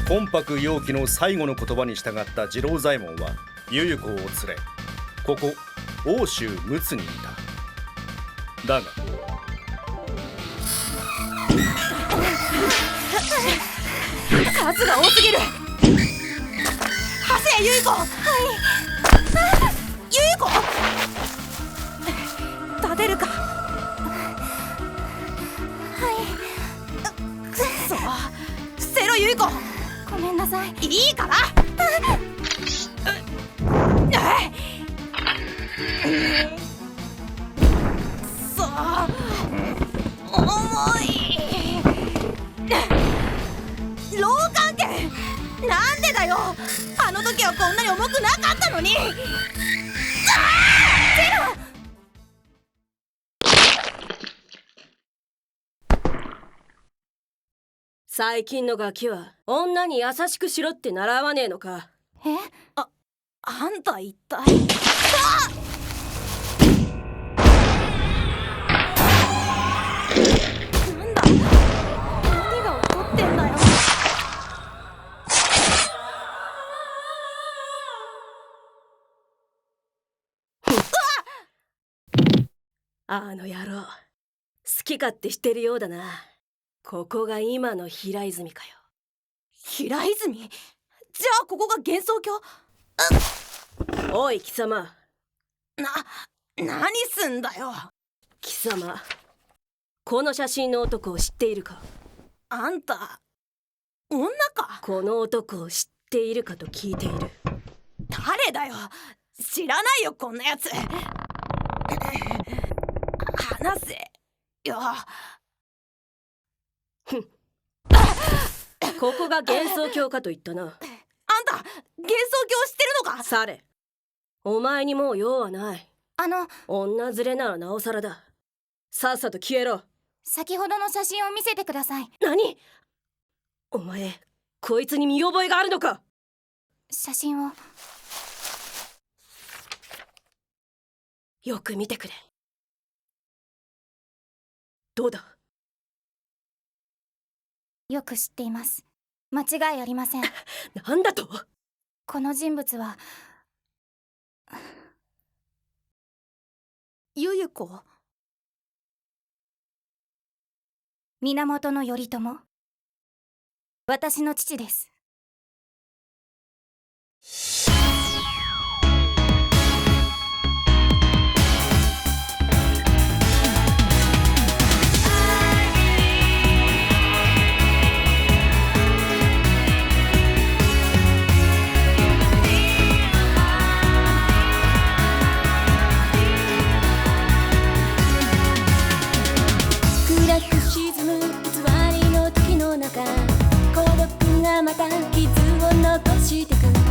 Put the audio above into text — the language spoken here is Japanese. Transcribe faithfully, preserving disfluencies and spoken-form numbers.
本白陽気の最後の言葉に従った次郎左衛門はゆゆ子を連れ、ここ奥州陸奥にいた。だが数が多すぎる。走れゆい子。はい。ゆい子立てるか。はいくそ、捨てろゆい子。ごめんなさい。いいからくそ重い。老眼鏡なんでだよ。あの時はこんなに重くなかったのに。 最近のガキは女に優しくしろって習わねえのか。 え？あ、あんた一体。なんだ？何が起こってんだよ。 あの野郎、好き勝手してるようだな。ここが今の平泉かよ。 平泉？じゃあここが幻想郷？ おい貴様。 な、何すんだよ。 貴様、この写真の男を知っているか？ あんた女か？ この男を知っているかと聞いている。 誰だよ。知らないよこんなやつ。話せよ。 ここが幻想郷かと言ったな。 あんた幻想郷知ってるのか？ され、お前にもう用はない。 あの女連れならなおさらだ。さっさと消えろ。 先ほどの写真を見せてください。 何？お前、こいつに見覚えがあるのか？ 写真をよく見てくれ。どうだ？ よく知っています。間違いありません。 なんだと？ この人物はゆゆ子？源頼朝、私の父です。 また傷を残してく